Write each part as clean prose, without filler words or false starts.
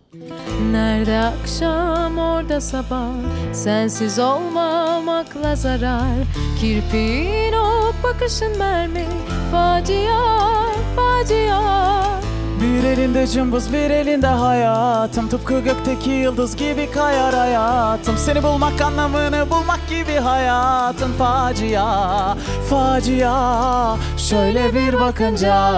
Nerede akşam orada sabah, sensiz olmamakla zarar. Kirpiğin o bakışın mermi, facia, facia. Bir elinde cımbız, bir elinde hayatım. Tıpkı gökteki yıldız gibi kayar hayatım. Seni bulmak, anlamını bulmak gibi hayatın facia, facia. Şöyle bir bakınca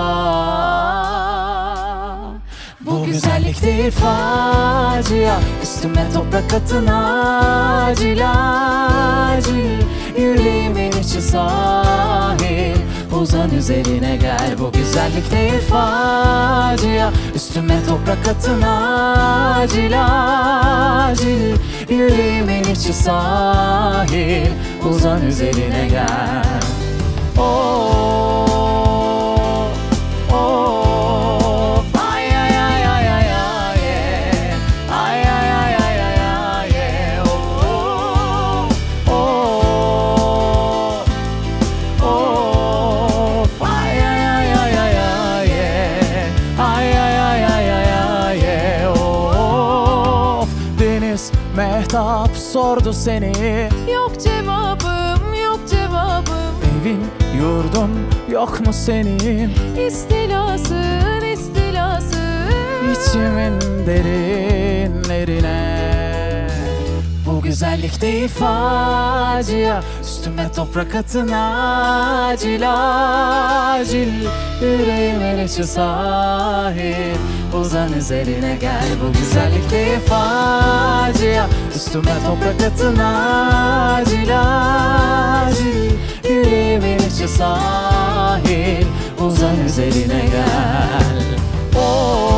bu güzellik değil facia. Üstüme toprak atın acil acil. Yüreğimin içi sahil, uzan üzerine gel. Bu güzellik değil facia. Üstüme toprak atın acil acil. Yüreğimin içi sahil, uzan üzerine gel. Oh, oh, ay ay ay ay ay ay yeah. Ay ay ay ay ay ay yeah. Oh, oh, oh, ay ay ay ay ay ay yeah. Ay ay ay ay ay ay yeah. Oh, Deniz Mehtap sordu seni, Yok cevabım, yok cevabım. evin yurdun yok mu senin? İstilasın, istilasın. İçimin derinlerine. Bu güzellik değil facia. Üstüme toprak atın acil acil. Yüreğimin içi sahil, uzan üzerine gel. Bu güzellik değil facia. Üstüme toprak atın acil acil. Yüreğimin içi sahil, uzan üzerine gel. Oh.